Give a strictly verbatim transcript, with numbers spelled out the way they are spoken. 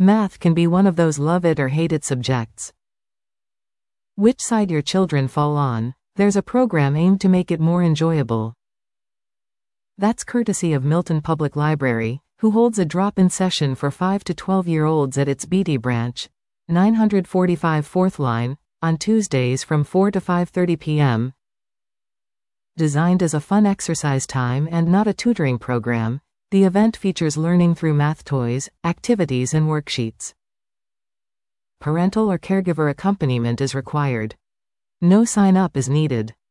Math can be one of those love it or hate it subjects. Which side your children fall on? There's a program aimed to make it more enjoyable. That's courtesy of Milton Public Library, who holds a drop-in session for five to twelve-year-olds at its Beatty branch, nine forty-five fourth Line, on Tuesdays from four to five thirty p m Designed as a fun exercise time and not a tutoring program, the event features learning through math toys, activities and worksheets. Parental or caregiver accompaniment is required. No sign-up is needed.